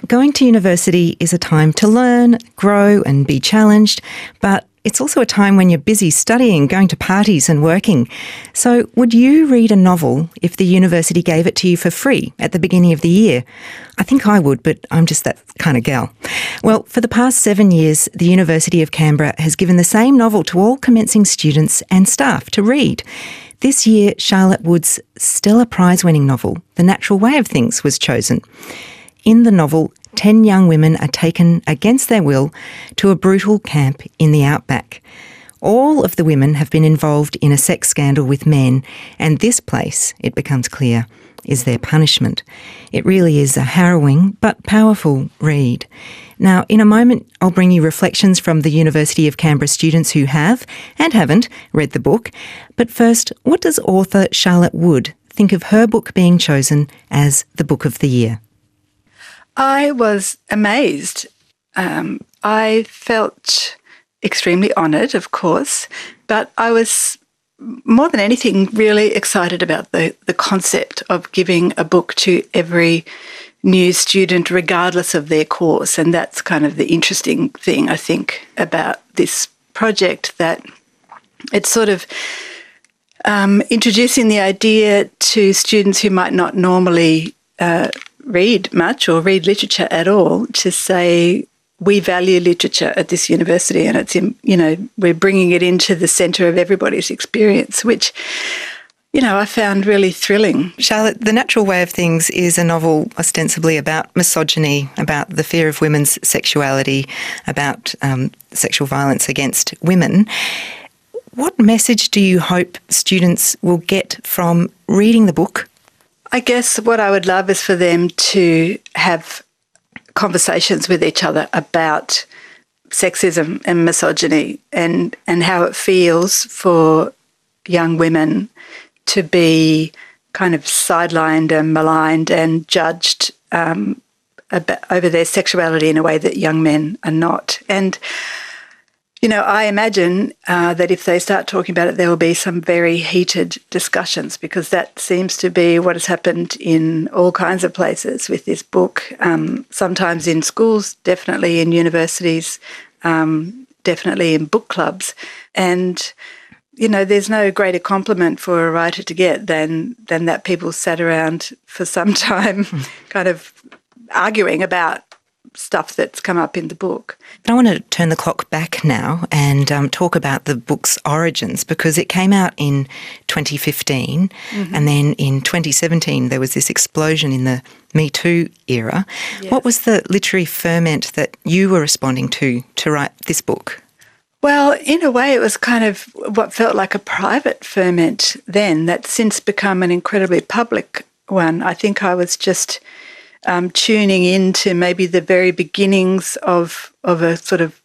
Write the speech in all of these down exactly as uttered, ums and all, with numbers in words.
going to university is a time to learn, grow and be challenged, but it's also a time when you're busy studying, going to parties and working. So would you read a novel if the university gave it to you for free at the beginning of the year? I think I would, but I'm just that kind of gal. Well, for the past seven years, the University of Canberra has given the same novel to all commencing students and staff to read. This year, Charlotte Wood's Stella Prize-winning novel, The Natural Way of Things, was chosen. In the novel, ten young women are taken against their will to a brutal camp in the outback. All of the women have been involved in a sex scandal with men, and this place, it becomes clear, is their punishment. It really is a harrowing but powerful read. Now, in a moment, I'll bring you reflections from the University of Canberra students who have, and haven't, read the book. But first, what does author Charlotte Wood think of her book being chosen as the Book of the Year? I was amazed. Um, I felt extremely honoured, of course, but I was more than anything really excited about the, the concept of giving a book to every new student regardless of their course. And that's kind of the interesting thing, I think, about this project, that it's sort of um, introducing the idea to students who might not normally uh, read much or read literature at all, to say we value literature at this university, and it's in, you know, we're bringing it into the centre of everybody's experience, which, you know, I found really thrilling. Charlotte, The Natural Way of Things is a novel ostensibly about misogyny, about the fear of women's sexuality, about um, sexual violence against women. What message do you hope students will get from reading the book? I guess what I would love is for them to have conversations with each other about sexism and misogyny, and, and how it feels for young women to be kind of sidelined and maligned and judged um, about, over their sexuality in a way that young men are not. And you know, I imagine uh, that if they start talking about it, there will be some very heated discussions, because that seems to be what has happened in all kinds of places with this book. Um, sometimes in schools, definitely in universities, um, definitely in book clubs. And, you know, there's no greater compliment for a writer to get than, than that people sat around for some time kind of arguing about stuff that's come up in the book. But I want to turn the clock back now and um, talk about the book's origins, because it came out in twenty fifteen, mm-hmm. and then in twenty seventeen there was this explosion in the Me Too era. Yes. What was the literary ferment that you were responding to to write this book? Well, in a way it was kind of what felt like a private ferment then, that's since become an incredibly public one. I think I was just Um, tuning into maybe the very beginnings of of a sort of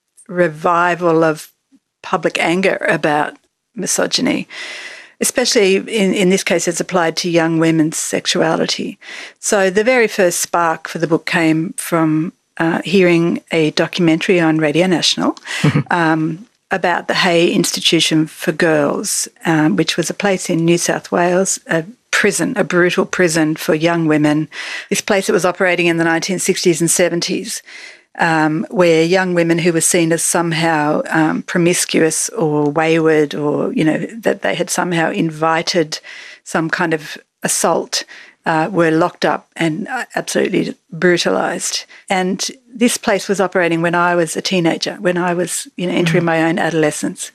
revival of public anger about misogyny, especially in, in this case as applied to young women's sexuality. So the very first spark for the book came from uh, hearing a documentary on Radio National um, about the Hay Institution for Girls, um, which was a place in New South Wales, a prison, a brutal prison for young women. This place that was operating in the nineteen sixties and seventies, um, where young women who were seen as somehow um, promiscuous or wayward, or, you know, that they had somehow invited some kind of assault, uh, were locked up and absolutely brutalised. And this place was operating when I was a teenager, when I was, you know, entering my own adolescence.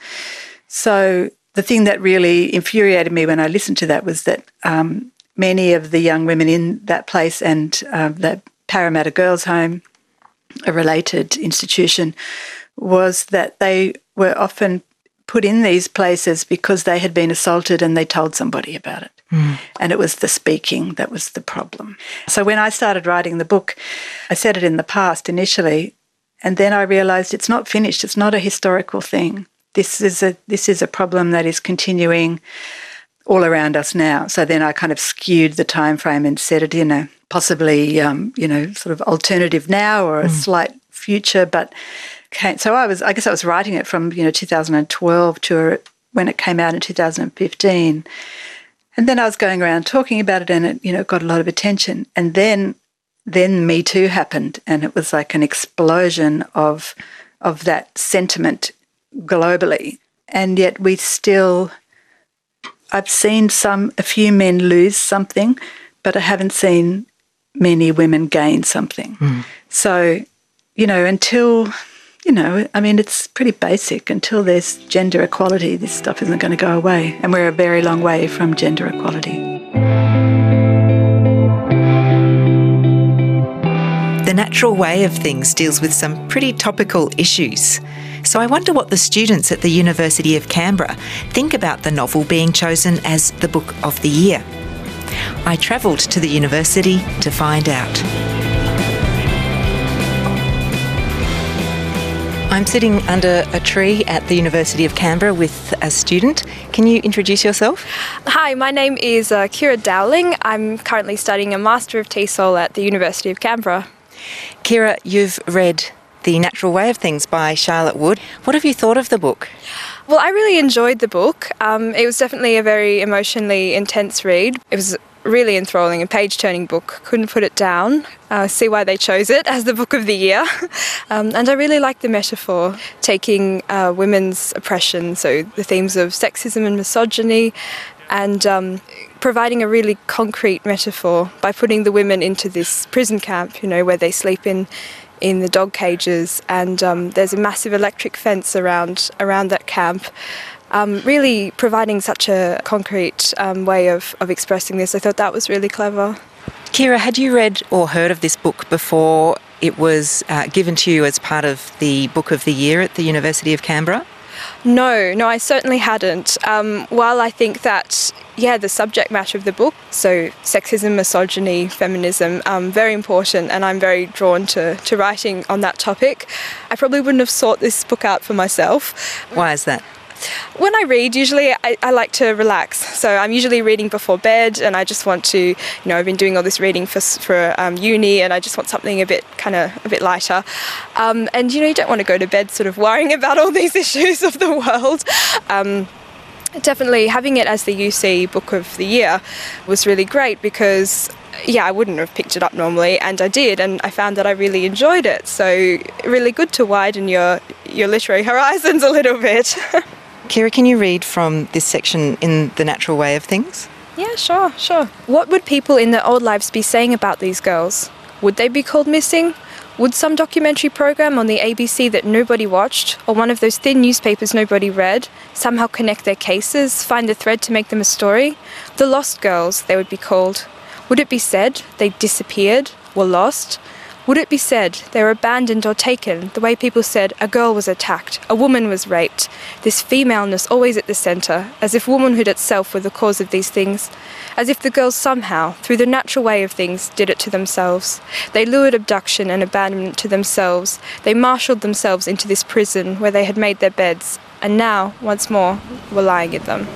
So the thing that really infuriated me when I listened to that was that um, many of the young women in that place and uh, the Parramatta Girls' Home, a related institution, was that they were often put in these places because they had been assaulted and they told somebody about it. Mm. And it was the speaking that was the problem. So when I started writing the book, I said it in the past initially, and then I realised it's not finished. It's not a historical thing. This is a this is a problem that is continuing all around us now. So then I kind of skewed the time frame and said it in a possibly um, you know, sort of alternative now or a mm. slight future. But okay, so I was I guess I was writing it from, you know, two thousand twelve to when it came out in two thousand fifteen, and then I was going around talking about it, and it, you know, got a lot of attention. And then then Me Too happened, and it was like an explosion of of that sentiment globally. And yet we still, I've seen some, a few men lose something, but I haven't seen many women gain something. Mm. So, you know, until, you know, I mean, it's pretty basic. Until there's gender equality, this stuff isn't going to go away. And we're a very long way from gender equality. The Natural Way of Things deals with some pretty topical issues. So I wonder what the students at the University of Canberra think about the novel being chosen as the Book of the Year. I travelled to the university to find out. I'm sitting under a tree at the University of Canberra with a student. Can you introduce yourself? Hi, my name is uh, Kira Dowling. I'm currently studying a Master of T E S O L at the University of Canberra. Kira, you've read The Natural Way of Things by Charlotte Wood. What have you thought of the book? Well, I really enjoyed the book. Um, it was definitely a very emotionally intense read. It was really enthralling, a page-turning book. Couldn't put it down. Uh, see why they chose it as the Book of the Year. um, and I really liked the metaphor, taking uh, women's oppression, so the themes of sexism and misogyny, and um, providing a really concrete metaphor by putting the women into this prison camp, you know, where they sleep in in the dog cages, and um, there's a massive electric fence around around that camp. Um, really providing such a concrete um, way of, of expressing this. I thought that was really clever. Kira, had you read or heard of this book before it was uh, given to you as part of the Book of the Year at the University of Canberra? No, no, I certainly hadn't. Um, while I think that, yeah, the subject matter of the book, so sexism, misogyny, feminism, um, very important, and I'm very drawn to, to writing on that topic, I probably wouldn't have sought this book out for myself. Why is that? When I read, usually I, I like to relax. So I'm usually reading before bed, and I just want to, you know, I've been doing all this reading for for um, uni, and I just want something a bit kind of a bit lighter. Um, and you know, you don't want to go to bed sort of worrying about all these issues of the world. Um, definitely having it as the U C Book of the Year was really great because, yeah, I wouldn't have picked it up normally, and I did, and I found that I really enjoyed it. So really good to widen your your literary horizons a little bit. Kira, can you read from this section in The Natural Way of Things? Yeah, sure, sure. What would people in their old lives be saying about these girls? Would they be called missing? Would some documentary program on the A B C that nobody watched, or one of those thin newspapers nobody read, somehow connect their cases, find the thread to make them a story? The Lost Girls, they would be called. Would it be said they disappeared, were lost? Would it be said they were abandoned or taken, the way people said a girl was attacked, a woman was raped, this femaleness always at the centre, as if womanhood itself were the cause of these things, as if the girls somehow, through the natural way of things, did it to themselves. They lured abduction and abandonment to themselves. They marshalled themselves into this prison where they had made their beds, and now, once more, were lying in them.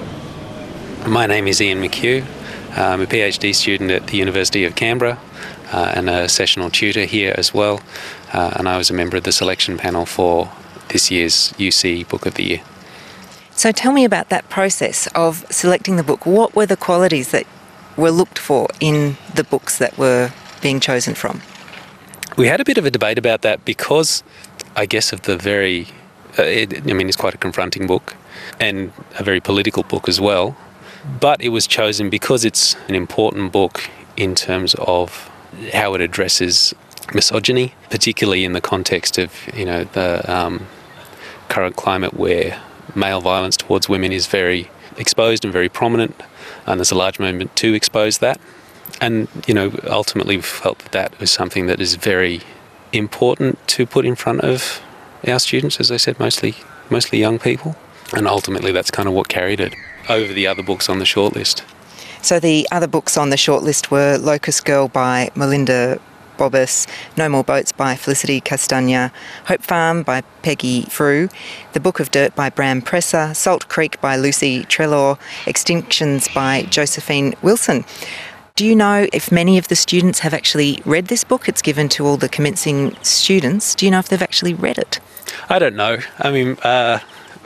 My name is Ian McHugh. I'm a PhD student at the University of Canberra. Uh, and a sessional tutor here as well, uh, and I was a member of the selection panel for this year's U C Book of the Year. So tell me about that process of selecting the book. What were the qualities that were looked for in the books that were being chosen from? We had a bit of a debate about that because, I guess, of the very, uh, it, I mean, it's quite a confronting book and a very political book as well, but it was chosen because it's an important book in terms of how it addresses misogyny, particularly in the context of, you know, the um, current climate where male violence towards women is very exposed and very prominent, and there's a large movement to expose that. And, you know, ultimately we felt that that was something that is very important to put in front of our students, as I said, mostly mostly young people. And ultimately that's kind of what carried it over the other books on the shortlist. So the other books on the shortlist were Locust Girl by Melinda Bobbis, No More Boats by Felicity Castagna, Hope Farm by Peggy Frew, The Book of Dirt by Bram Presser, Salt Creek by Lucy Trelaw, Extinctions by Josephine Wilson. Do you know if many of the students have actually read this book? It's given to all the commencing students. Do you know if they've actually read it? I don't know. I mean, uh,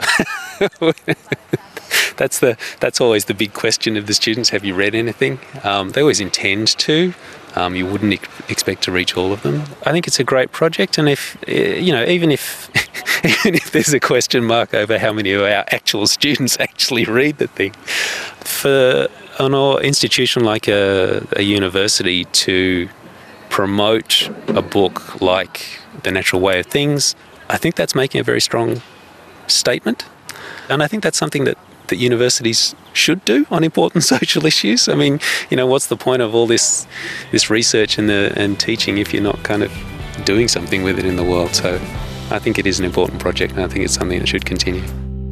that's the that's always the big question of the students. Have you read anything? Um, they always intend to. Um, you wouldn't ex- expect to reach all of them. I think it's a great project, and if, you know, even if even if there's a question mark over how many of our actual students actually read the thing, for an institution like a, a university to promote a book like The Natural Way of Things, I think that's making a very strong statement. And I think that's something that, that universities should do on important social issues. I mean, you know, what's the point of all this this research and the and teaching if you're not kind of doing something with it in the world? So I think it is an important project, and I think it's something that should continue.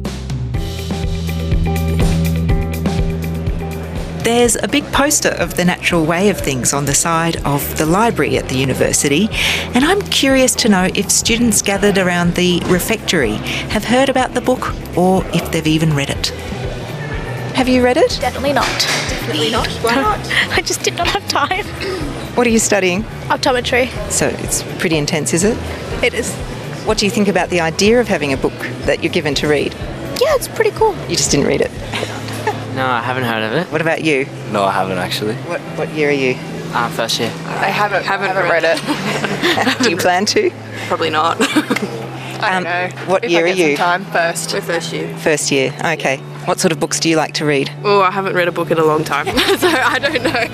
There's a big poster of The Natural Way of Things on the side of the library at the university, and I'm curious to know if students gathered around the refectory have heard about the book or if they've even read it. Have you read it? Definitely not. Definitely not. Why not? I just did not have time. What are you studying? Optometry. So it's pretty intense, is it? It is. What do you think about the idea of having a book that you're given to read? Yeah, it's pretty cool. You just didn't read it? No, I haven't heard of it. What about you? No, I haven't actually. What what year are you? Uh, first year. I haven't, haven't, haven't read, read it. Do you plan to? Probably not. I Um, don't know. what if year I are get you? Some time first. We're first year. First year, okay. What sort of books do you like to read? Oh, I haven't read a book in a long time, so I don't know.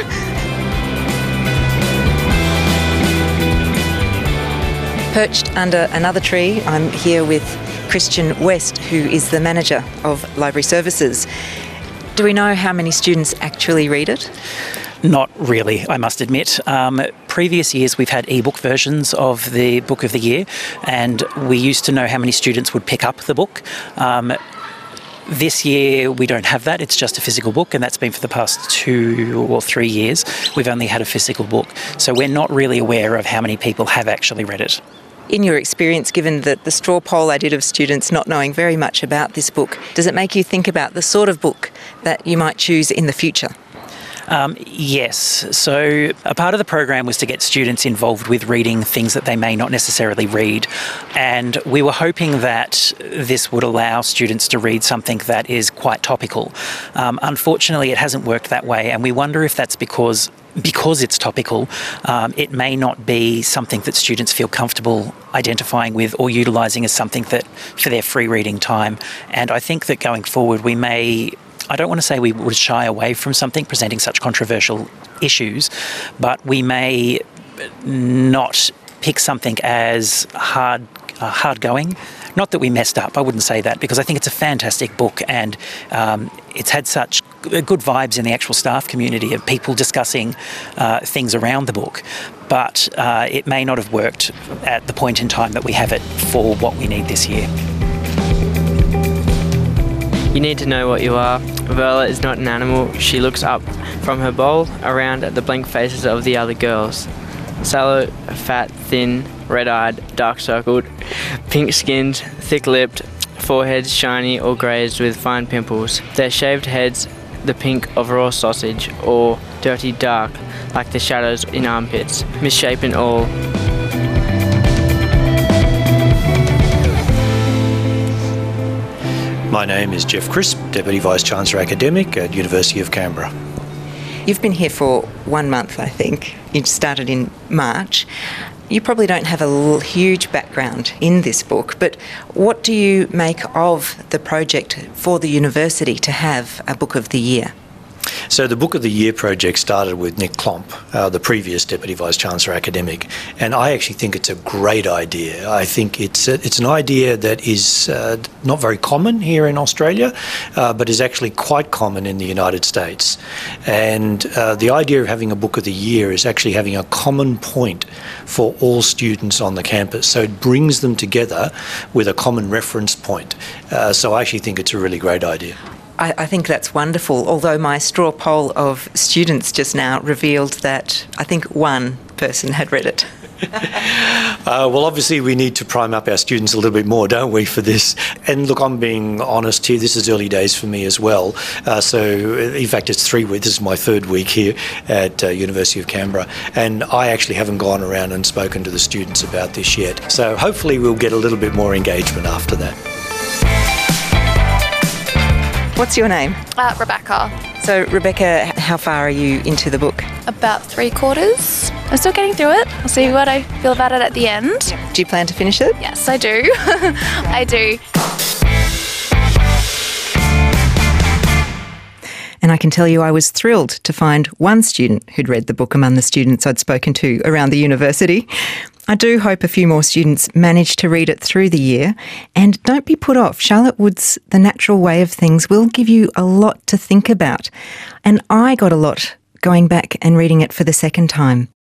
Perched under another tree, I'm here with Christian West, who is the manager of Library Services. Do we know how many students actually read it? Not really, I must admit. Um, previous years we've had ebook versions of the Book of the Year, and we used to know how many students would pick up the book. Um, This year we don't have that, it's just a physical book, and that's been for the past two or three years. We've only had a physical book, so we're not really aware of how many people have actually read it. In your experience, given that the straw poll I did of students not knowing very much about this book, does it make you think about the sort of book that you might choose in the future? Um, yes. So a part of the program was to get students involved with reading things that they may not necessarily read. And we were hoping that this would allow students to read something that is quite topical. Um, unfortunately, it hasn't worked that way. And we wonder if that's because because it's topical, um, it may not be something that students feel comfortable identifying with or utilising as something that for their free reading time. And I think that going forward we may, I don't want to say we would shy away from something presenting such controversial issues, but we may not pick something as hard, uh, hard going. Not that we messed up, I wouldn't say that, because I think it's a fantastic book, and um, it's had such good vibes in the actual staff community of people discussing uh, things around the book. But uh, it may not have worked at the point in time that we have it for what we need this year. You need to know what you are. Verla is not an animal. She looks up from her bowl around at the blank faces of the other girls. Sallow, fat, thin, red-eyed, dark-circled, pink-skinned, thick-lipped, foreheads shiny or grazed with fine pimples. Their shaved heads the pink of raw sausage, or dirty dark like the shadows in armpits, misshapen all. My name is Jeff Crisp, Deputy Vice-Chancellor Academic at University of Canberra. You've been here for one month, I think. You started in March. You probably don't have a l- huge background in this book, but what do you make of the project for the university to have a Book of the Year? So the Book of the Year project started with Nick Klomp, uh, the previous Deputy Vice-Chancellor Academic, and I actually think it's a great idea. I think it's a, it's an idea that is uh, not very common here in Australia, uh, but is actually quite common in the United States. And uh, the idea of having a Book of the Year is actually having a common point for all students on the campus. So it brings them together with a common reference point. Uh, so I actually think it's a really great idea. I, I think that's wonderful, although my straw poll of students just now revealed that I think one person had read it. Uh, well, obviously we need to prime up our students a little bit more, don't we, for this? And look, I'm being honest here, this is early days for me as well. Uh, so, in fact, it's three weeks, this is my third week here at uh, University of Canberra, and I actually haven't gone around and spoken to the students about this yet. So hopefully we'll get a little bit more engagement after that. What's your name? Uh, Rebecca. So, Rebecca, how far are you into the book? About three quarters. I'm still getting through it. I'll see what I feel about it at the end. Do you plan to finish it? Yes, I do. I do. And I can tell you I was thrilled to find one student who'd read the book among the students I'd spoken to around the university. I do hope a few more students manage to read it through the year. And don't be put off. Charlotte Wood's The Natural Way of Things will give you a lot to think about. And I got a lot going back and reading it for the second time.